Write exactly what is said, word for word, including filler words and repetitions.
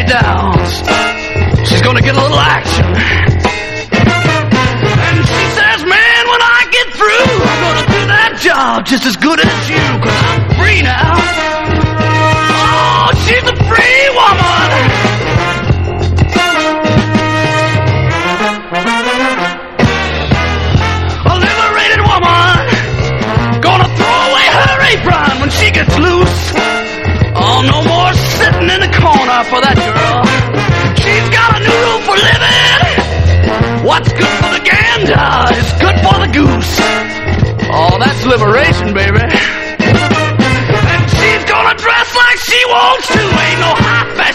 hand-me-downs. She's gonna get a little action. And she says, man, when I get through, I'm gonna do that job just as good as you, 'cause I'm free now. Oh, she's a free woman. A liberated woman. Gonna throw away her apron when she gets loose. Oh, no more sitting in the corner for that girl.